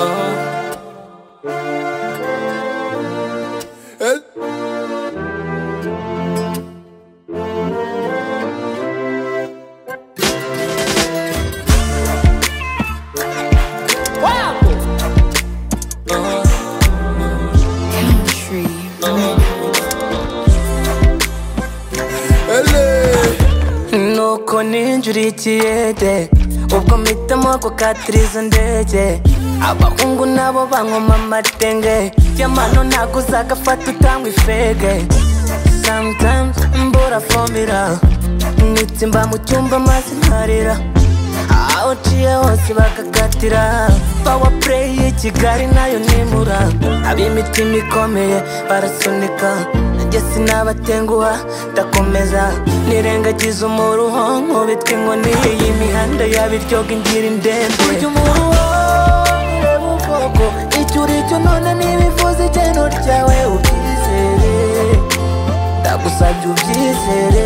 nuko ninjura ikiyede ubwo mpitamo gukatiriza indege abahungu nabo bankoma amatenge y'amano ntago uzagafata utangwa ifege sometimes mbura fomira nitsimba mu cyumba maze nkarira aho uciye hose bakakatira power play y'i Kigali nayo nimura ab'imitima ikomeye barasunika nanjye sinabatenguha ndakomeza nirengagiza umuruho nkubitwa inkoni y'imihanda y'abiryoga ingira indembe urya umuruho ureba ubwoko icyo uri cyo none ntibivuze igeno ryawe ubyizere ndagusabye ubyizere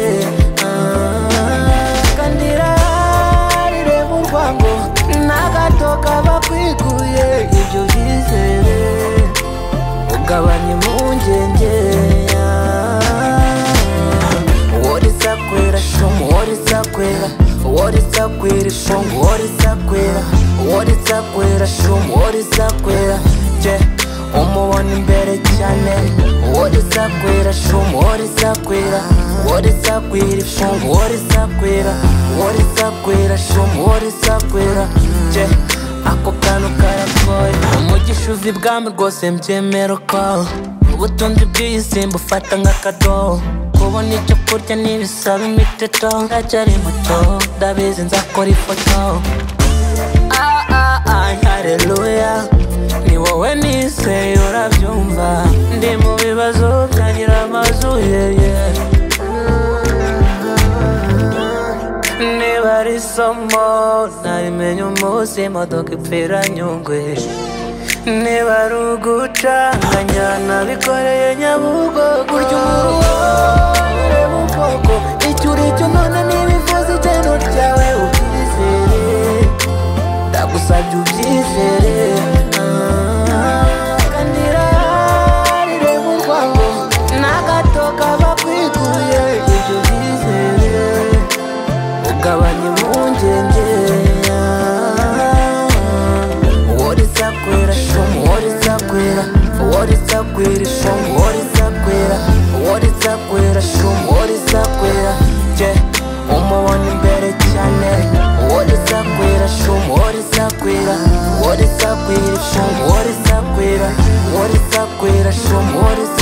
kandira rireba urwango n'agato kaba kwiguye ibyo byizere ugabanya impungenge worisakwera shumu worisakwera worisakwera ishungu worisakwera worisakwera shumu worisakwera je umubona imbere cyane worisakwera shumu worisakwera worisakwera ishungu worisakwera worisakwera shumu worisakwera je ako kantu karagoye umugisha uva ibwami rwose mbyemera uko ubutunzi bw'iyi si mbufata nk'akadobo kubona icyo kurya n'ibisaba imiteto ndacyari muto ndabizi nzakora ifoto haleluya ni wowe niseye urabyumva ndi mu bibazo bya nyiramazu niba ari isomo narimenye umunsi imodoka ipfira Nyungwe niba ari ugucanganya nabikoreye Nyabugogo urya umuruho ureba ubwoko icyo uri cyo none ntibivuze igeno ryawe ubyizere ndagusabye ubyizere kandira rireba urwango n'agato kaba kwiguye ibyo byizere ugabanya impungenge worisakwera shumu worisakwera worisakwera ishungu worisakwera worisakwera shumu worisakwera je umubona imbere cyane worisakwera shumu worisakwera worisakwera ishungu worisakwera worisakwera shumu worisakwera